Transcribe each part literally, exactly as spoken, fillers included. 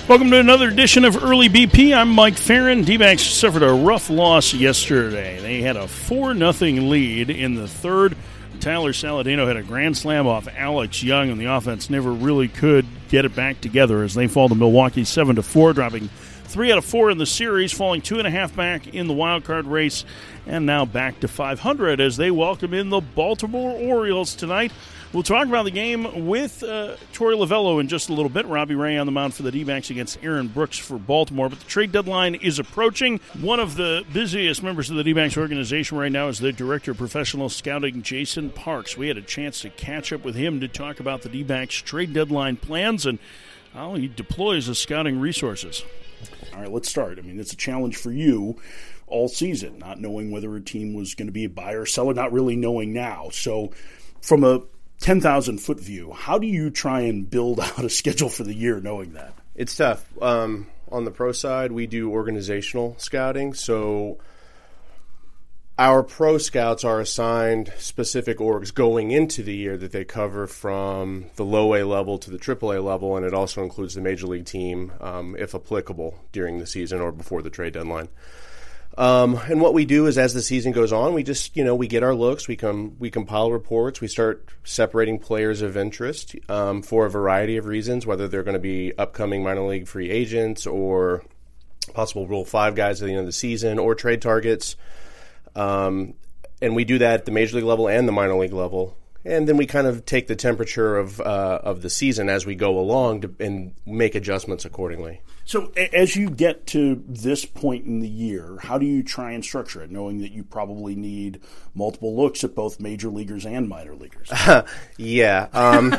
Welcome to another edition of Early B P. I'm Mike Farron. D-backs suffered a rough loss yesterday. They had a four nothing lead in the third. Tyler Saladino had a grand slam off Alex Young, and the offense never really could get it back together as they fall to Milwaukee seven to four, dropping three out of four in the series, falling two and a half back in the wild card race, and now back to five hundred as they welcome in the Baltimore Orioles tonight. We'll talk about the game with uh, Torey Lovullo in just a little bit. Robbie Ray on the mound for the D-backs against Aaron Brooks for Baltimore. But the trade deadline is approaching. One of the busiest members of the D-backs organization right now is the Director of Professional Scouting, Jason Parks. We had a chance to catch up with him to talk about the D-backs trade deadline plans and how he deploys his scouting resources. All right, let's start. I mean, it's a challenge for you all season, not knowing whether a team was going to be a buyer or seller, not really knowing now. So from a ten thousand foot view, how do you try and build out a schedule for the year knowing that? It's tough. Um, on the pro side, we do organizational scouting. So our pro scouts are assigned specific orgs going into the year that they cover from the low A level to the triple A level, and it also includes the major league team, um, if applicable, during the season or before the trade deadline. Um, and what we do is, as the season goes on, we just, you know, we get our looks, we come, we compile reports, we start separating players of interest um, for a variety of reasons, whether they're going to be upcoming minor league free agents or possible Rule five guys at the end of the season or trade targets. Um, and we do that at the major league level and the minor league level. And then we kind of take the temperature of uh, of the season as we go along to, and make adjustments accordingly. So as you get to this point in the year, how do you try and structure it, knowing that you probably need multiple looks at both major leaguers and minor leaguers? yeah. Um,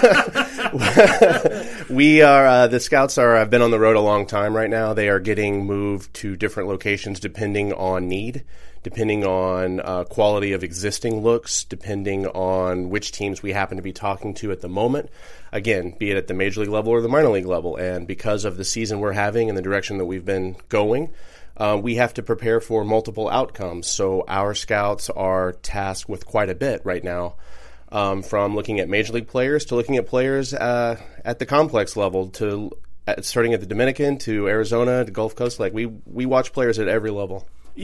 we are, uh, the scouts are, have been on the road a long time right now. They are getting moved to different locations depending on need, depending on uh, quality of existing looks, depending on which teams we happen to be talking to at the moment. Again, be it at the major league level or the minor league level. And because of the season we're having and the direction that we've been going, uh, we have to prepare for multiple outcomes. So our scouts are tasked with quite a bit right now, um, from looking at major league players to looking at players uh, at the complex level, to uh, starting at the Dominican to Arizona to Gulf Coast. Like we, we watch players at every level.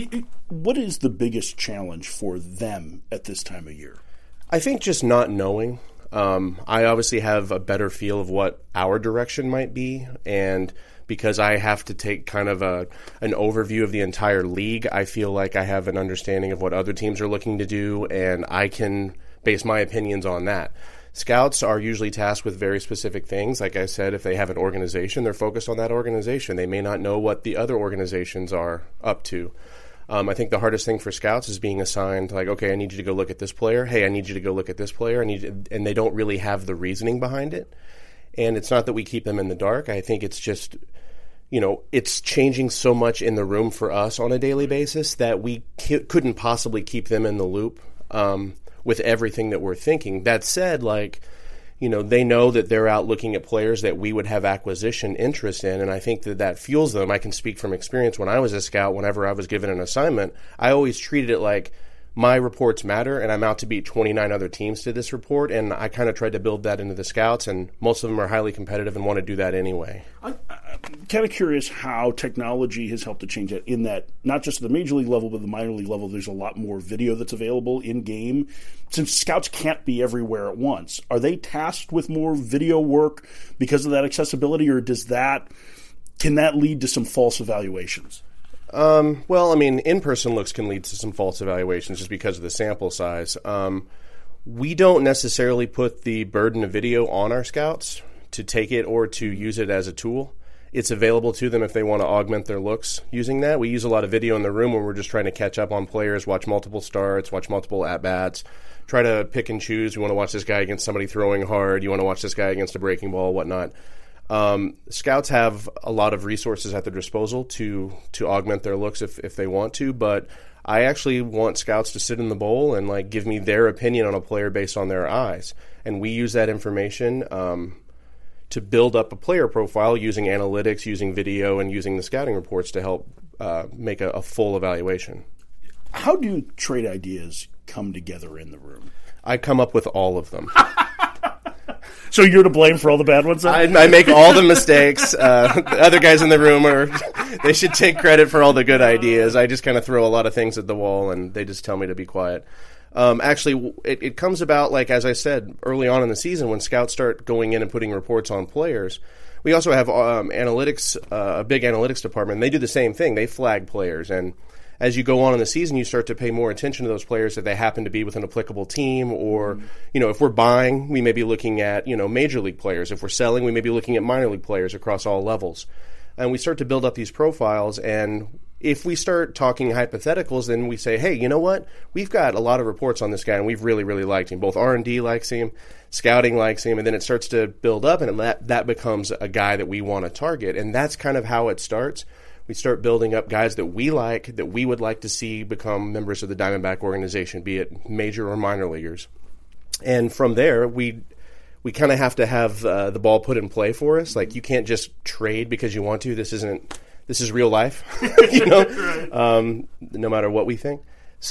What is the biggest challenge for them at this time of year? I think just not knowing. Um, I obviously have a better feel of what our direction might be, and because I have to take kind of a an overview of the entire league, I feel like I have an understanding of what other teams are looking to do, and I can base my opinions on that. Scouts are usually tasked with very specific things. Like I said, if they have an organization, they're focused on that organization. They may not know what the other organizations are up to. Um, I think the hardest thing for scouts is being assigned, like, okay, I need you to go look at this player. Hey, I need you to go look at this player. I need you, and they don't really have the reasoning behind it. And it's not that we keep them in the dark. I think it's just, you know, it's changing so much in the room for us on a daily basis that we c- couldn't possibly keep them in the loop um, with everything that we're thinking. That said, like, you know, they know that they're out looking at players that we would have acquisition interest in, and I think that that fuels them. I can speak from experience. When I was a scout, whenever I was given an assignment, I always treated it like my reports matter, and I'm out to beat twenty-nine other teams to this report, and I kind of tried to build that into the scouts, and most of them are highly competitive and want to do that anyway. I, I'm kind of curious how technology has helped to change that, in that not just at the major league level, but the minor league level, there's a lot more video that's available in-game. Since scouts can't be everywhere at once, are they tasked with more video work because of that accessibility, or does that can that lead to some false evaluations? Um, well, I mean, in-person looks can lead to some false evaluations just because of the sample size. Um, we don't necessarily put the burden of video on our scouts to take it or to use it as a tool. It's available to them if they want to augment their looks using that. We use a lot of video in the room when we're just trying to catch up on players, watch multiple starts, watch multiple at-bats, try to pick and choose. You want to watch this guy against somebody throwing hard. You want to watch this guy against a breaking ball, whatnot. Um, scouts have a lot of resources at their disposal to to augment their looks if, if they want to, but I actually want scouts to sit in the bowl and like give me their opinion on a player based on their eyes. And we use that information um, to build up a player profile using analytics, using video, and using the scouting reports to help uh, make a, a full evaluation. How do trade ideas come together in the room? I come up with all of them. So you're to blame for all the bad ones then? I, I make all the mistakes. Uh, the other guys in the room are, they should take credit for all the good ideas. I just kind of throw a lot of things at the wall, and they just tell me to be quiet. Um, actually, it, it comes about, like, as I said, early on in the season when scouts start going in and putting reports on players. We also have um, analytics, uh, a big analytics department. And they do the same thing. They flag players. And as you go on in the season, you start to pay more attention to those players if they happen to be with an applicable team. Or, mm-hmm. you know, if we're buying, we may be looking at, you know, major league players. If we're selling, we may be looking at minor league players across all levels. And we start to build up these profiles. And if we start talking hypotheticals, then we say, hey, you know what? We've got a lot of reports on this guy, and we've really, really liked him. Both R and D likes him, scouting likes him, and then it starts to build up, and that, that becomes a guy that we want to target. And that's kind of how it starts. We start building up guys that we like, that we would like to see become members of the Diamondback organization, be it major or minor leaguers. And from there, we we kind of have to have uh, the ball put in play for us. Like, you can't just trade because you want to. This isn't... This is real life, you know, right. um, no matter what we think.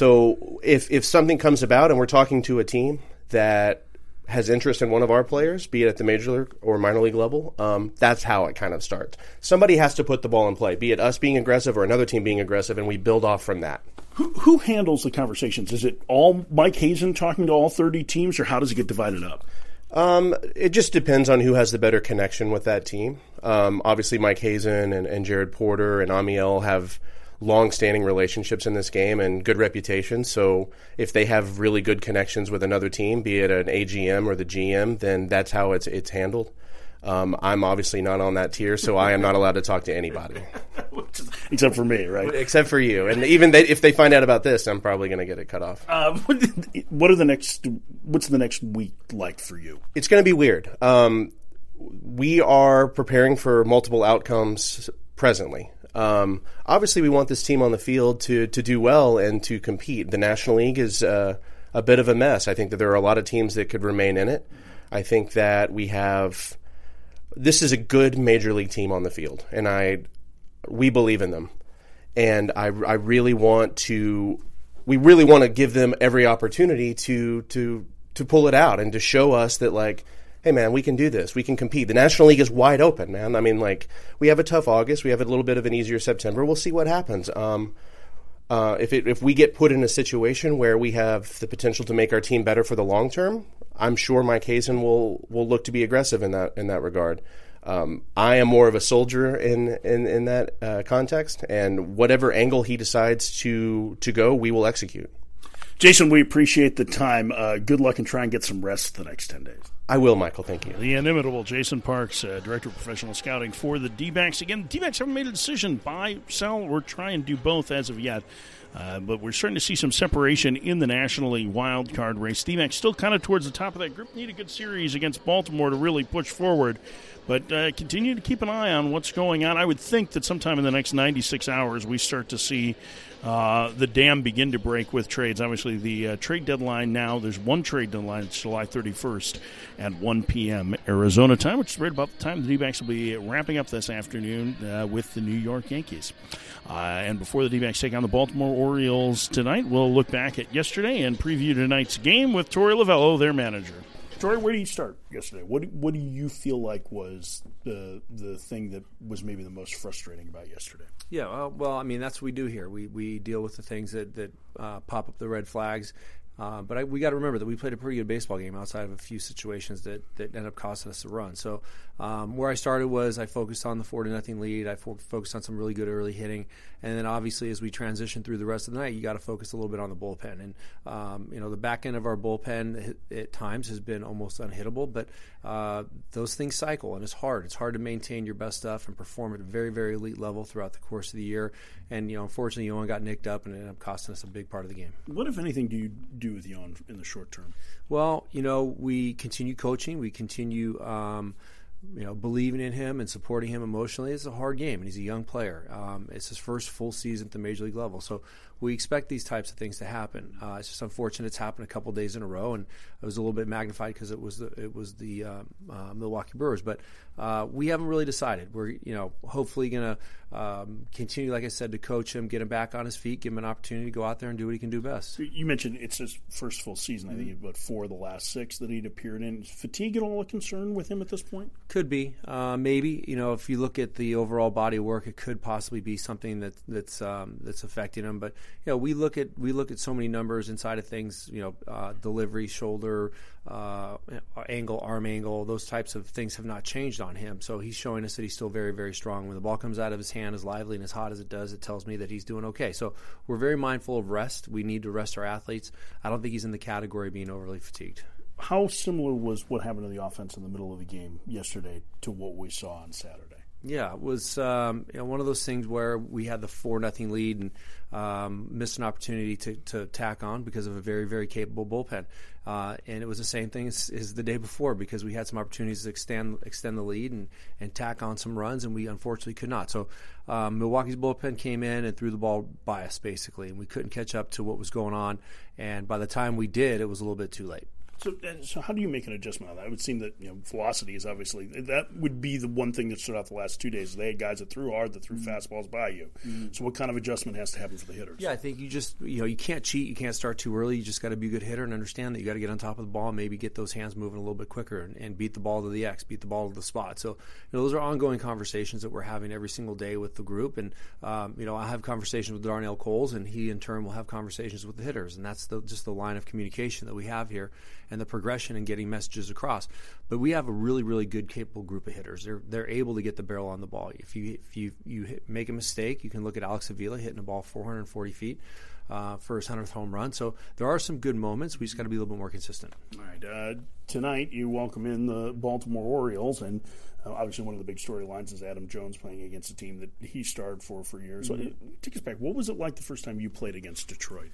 So if if something comes about and we're talking to a team that has interest in one of our players, be it at the major league or minor league level, um, that's how it kind of starts. Somebody has to put the ball in play, be it us being aggressive or another team being aggressive, and we build off from that. Who, who handles the conversations? Is it all Mike Hazen talking to all thirty teams, or how does it get divided up? Um, it just depends on who has the better connection with that team. Um, obviously, Mike Hazen and, and Jared Porter and Amiel have long-standing relationships in this game and good reputations. So if they have really good connections with another team, be it an A G M or the G M, then that's how it's it's handled. Um, I'm obviously not on that tier, so I am not allowed to talk to anybody. Except for me, right? Except for you. And even they, if they find out about this, I'm probably going to get it cut off. Uh, what are the next? What's the next week like for you? It's going to be weird. Um, we are preparing for multiple outcomes presently. Um, obviously, we want this team on the field to to do well and to compete. The National League is uh, a bit of a mess. I think that there are a lot of teams that could remain in it. I think that we have... This is a good major league team on the field, and I, we believe in them, and I, I really want to, we really want to give them every opportunity to to to pull it out and to show us that, like, hey man, we can do this, we can compete. The National League is wide open, man. I mean, like, we have a tough August, we have a little bit of an easier September. We'll see what happens. Um, uh, if it, if we get put in a situation where we have the potential to make our team better for the long term, I'm sure Mike Hazen will will look to be aggressive in that in that regard. Um, I am more of a soldier in in, in that uh, context, and whatever angle he decides to to go, we will execute. Jason, we appreciate the time. Uh, good luck and try and get some rest the next ten days. I will, Michael. Thank you. The inimitable Jason Parks, uh, Director of Professional Scouting for the D-backs. Again, the D-backs haven't made a decision, buy, sell, or try and do both as of yet. Uh, but we're starting to see some separation in the National League wild card race. D-backs still kind of towards the top of that group. Need a good series against Baltimore to really push forward. But uh, continue to keep an eye on what's going on. I would think that sometime in the next ninety-six hours we start to see uh, the dam begin to break with trades. Obviously, the uh, trade deadline now, there's one trade deadline. It's July thirty-first at one p.m. Arizona time, which is right about the time the D-backs will be wrapping up this afternoon uh, with the New York Yankees. Uh, and before the D-backs take on the Baltimore Orioles tonight, we'll look back at yesterday and preview tonight's game with Torey Lovullo, their manager. Torey, where do you start yesterday? What do, what do you feel like was the the thing that was maybe the most frustrating about yesterday? Yeah, well, well I mean, that's what we do here. We we deal with the things that, that uh, pop up the red flags. Uh, but I, we got to remember that we played a pretty good baseball game outside of a few situations that, that end up costing us a run. So um, where I started was I focused on the four to nothing lead. I fo- focused on some really good early hitting, and then obviously as we transition through the rest of the night, you got to focus a little bit on the bullpen. And um, you know, the back end of our bullpen at times has been almost unhittable, but uh, those things cycle, and it's hard. It's hard to maintain your best stuff and perform at a very, very elite level throughout the course of the year. And you know, unfortunately, Yoan got nicked up, and it ended up costing us a big part of the game. What, if anything, do you do with Yoan in the short term? Well, you know, we continue coaching. We continue um, you know, believing in him and supporting him emotionally. It's a hard game, and he's a young player. Um, it's his first full season at the major league level, so we expect these types of things to happen. Uh, it's just unfortunate it's happened a couple days in a row, and it was a little bit magnified because it was the it was the uh, uh, Milwaukee Brewers. But uh, we haven't really decided. We're you know hopefully going to um, continue, like I said, to coach him, get him back on his feet, give him an opportunity to go out there and do what he can do best. You mentioned it's his first full season. I think mm-hmm. about four of the last six that he'd appeared in. Is fatigue at all a concern with him at this point? Could be, uh, maybe. You know, if you look at the overall body of work, it could possibly be something that that's um, that's affecting him. But you know, we look at we look at so many numbers inside of things. You know, uh, delivery, shoulder uh, angle, arm angle, those types of things have not changed on him. So he's showing us that he's still very, very strong. When the ball comes out of his hand as lively and as hot as it does, it tells me that he's doing okay. So we're very mindful of rest. We need to rest our athletes. I don't think he's in the category of being overly fatigued. How similar was what happened to the offense in the middle of the game yesterday to what we saw on Saturday? Yeah, it was um, you know, one of those things where we had the four nothing lead and um, missed an opportunity to, to tack on because of a very, very capable bullpen. Uh, and it was the same thing as, as the day before because we had some opportunities to extend extend the lead and, and tack on some runs, and we unfortunately could not. So um, Milwaukee's bullpen came in and threw the ball by us, basically, and we couldn't catch up to what was going on. And by the time we did, it was a little bit too late. So, so how do you make an adjustment on that? It would seem that you know velocity is obviously that would be the one thing that stood out the last two days. They had guys that threw hard, that threw mm-hmm. fastballs by you. Mm-hmm. So, what kind of adjustment has to happen for the hitters? Yeah, I think you just you know you can't cheat, you can't start too early. You just got to be a good hitter and understand that you got to get on top of the ball, and maybe get those hands moving a little bit quicker, and, and beat the ball to the X, beat the ball to the spot. So, you know, those are ongoing conversations that we're having every single day with the group, and um, you know I have conversations with Darnell Coles, and he in turn will have conversations with the hitters, and that's the, just the line of communication that we have here, and the progression and getting messages across. But we have a really, really good, capable group of hitters. They're they're able to get the barrel on the ball. If you if you you hit, make a mistake, you can look at Alex Avila hitting a ball four hundred forty feet uh, for his hundredth home run. So there are some good moments. We just got to be a little bit more consistent. All right. Uh, tonight you welcome in the Baltimore Orioles, and uh, obviously one of the big storylines is Adam Jones playing against a team that he starred for for years. Mm-hmm. So uh, take us back. What was it like the first time you played against Detroit?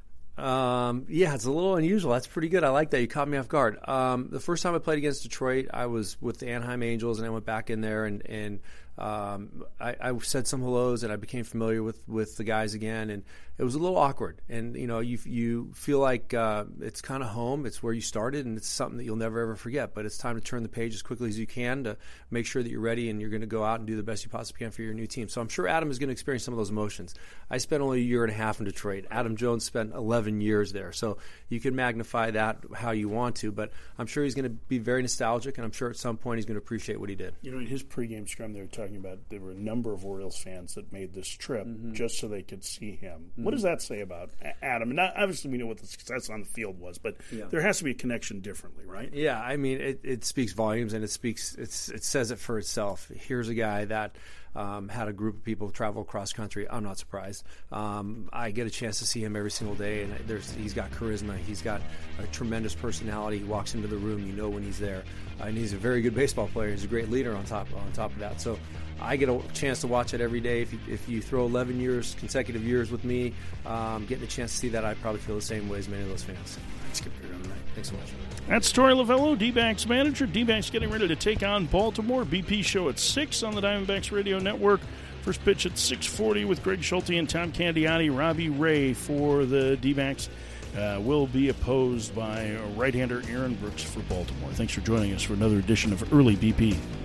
Um, yeah, it's a little unusual. That's pretty good. I like that. You caught me off guard. Um, the first time I played against Detroit, I was with the Anaheim Angels, and I went back in there, and, and um, I, I said some hellos, and I became familiar with, with the guys again, and it was a little awkward. And, you know, you you feel like uh, it's kind of home. It's where you started, and it's something that you'll never, ever forget. But it's time to turn the page as quickly as you can to make sure that you're ready and you're going to go out and do the best you possibly can for your new team. So I'm sure Adam is going to experience some of those emotions. I spent only a year and a half in Detroit. Adam Jones spent eleven years there. So you can magnify that how you want to, but I'm sure he's going to be very nostalgic, and I'm sure at some point he's going to appreciate what he did. You know, in his pregame scrum, they were talking about there were a number of Orioles fans that made this trip mm-hmm. just so they could see him. Mm-hmm. What does that say about Adam? And not, obviously we know what the success on the field was, but yeah. there has to be a connection differently, right? Yeah, I mean, it, it speaks volumes, and it speaks. It's, it says it for itself. Here's a guy that Um, had a group of people travel across country. I'm not surprised. Um, I get a chance to see him every single day, and there's, he's got charisma. He's got a tremendous personality. He walks into the room, you know when he's there, uh, and he's a very good baseball player. He's a great leader on top on top of that. So I get a chance to watch it every day. If you, if you throw eleven years, consecutive years with me, um, getting a chance to see that, I probably feel the same way as many of those fans. Let's get here tonight. Thanks so much. That's Torey Lovullo, D-backs manager. D-backs getting ready to take on Baltimore. B P show at six on the Diamondbacks Radio Network. First pitch at six forty with Greg Schulte and Tom Candiani. Robbie Ray for the D-backs uh, will be opposed by right-hander Aaron Brooks for Baltimore. Thanks for joining us for another edition of Early B P.